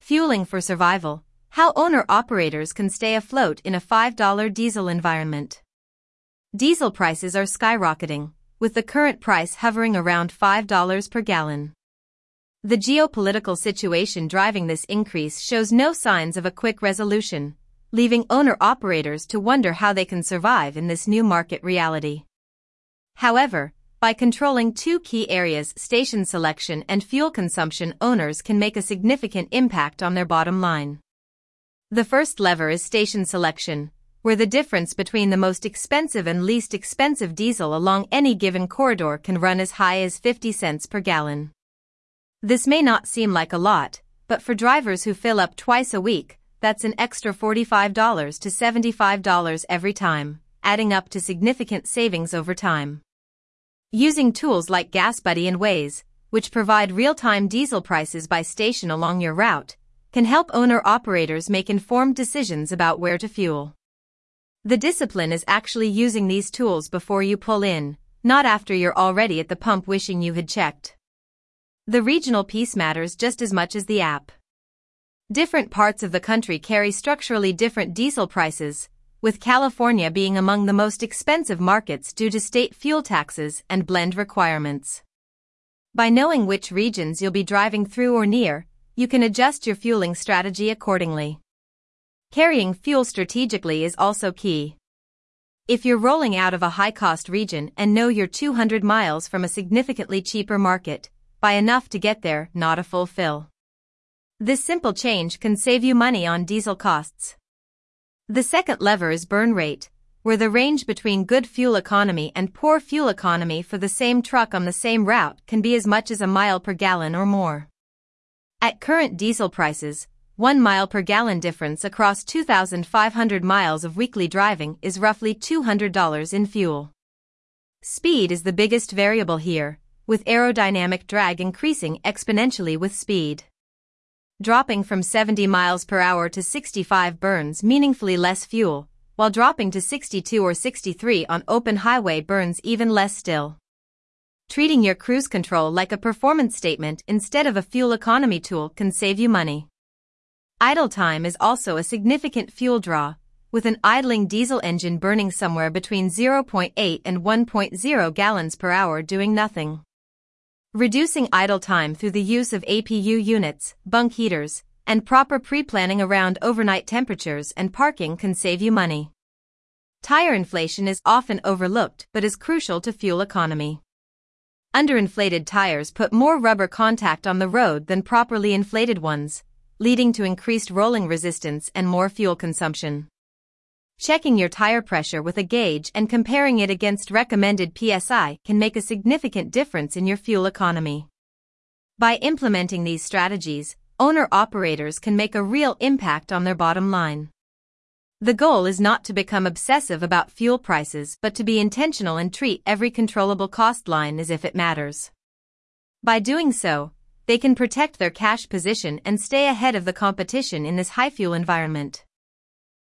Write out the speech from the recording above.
Fueling for survival: how owner-operators can stay afloat in a $5 diesel environment. Diesel prices are skyrocketing, with the current price hovering around $5 per gallon. The geopolitical situation driving this increase shows no signs of a quick resolution, leaving owner-operators to wonder how they can survive in this new market reality. However, by controlling two key areas, station selection and fuel consumption, owners can make a significant impact on their bottom line. The first lever is station selection, where the difference between the most expensive and least expensive diesel along any given corridor can run as high as 50 cents per gallon. This may not seem like a lot, but for drivers who fill up twice a week, that's an extra $45 to $75 every time, adding up to significant savings over time. Using tools like GasBuddy and Waze, which provide real-time diesel prices by station along your route, can help owner-operators make informed decisions about where to fuel. The discipline is actually using these tools before you pull in, not after you're already at the pump wishing you had checked. The regional piece matters just as much as the app. Different parts of the country carry structurally different diesel prices, with California being among the most expensive markets due to state fuel taxes and blend requirements. By knowing which regions you'll be driving through or near, you can adjust your fueling strategy accordingly. Carrying fuel strategically is also key. If you're rolling out of a high-cost region and know you're 200 miles from a significantly cheaper market, buy enough to get there, not a full fill. This simple change can save you money on diesel costs. The second lever is burn rate, where the range between good fuel economy and poor fuel economy for the same truck on the same route can be as much as a mile per gallon or more. At current diesel prices, 1 mile per gallon difference across 2,500 miles of weekly driving is roughly $200 in fuel. Speed is the biggest variable here, with aerodynamic drag increasing exponentially with speed. Dropping from 70 miles per hour to 65 burns meaningfully less fuel, while dropping to 62 or 63 on open highway burns even less still. Treating your cruise control like a performance statement instead of a fuel economy tool can save you money. Idle time is also a significant fuel draw, with an idling diesel engine burning somewhere between 0.8 and 1.0 gallons per hour doing nothing. Reducing idle time through the use of APU units, bunk heaters, and proper pre-planning around overnight temperatures and parking can save you money. Tire inflation is often overlooked but is crucial to fuel economy. Underinflated tires put more rubber contact on the road than properly inflated ones, leading to increased rolling resistance and more fuel consumption. Checking your tire pressure with a gauge and comparing it against recommended PSI can make a significant difference in your fuel economy. By implementing these strategies, owner-operators can make a real impact on their bottom line. The goal is not to become obsessive about fuel prices but to be intentional and treat every controllable cost line as if it matters. By doing so, they can protect their cash position and stay ahead of the competition in this high fuel environment.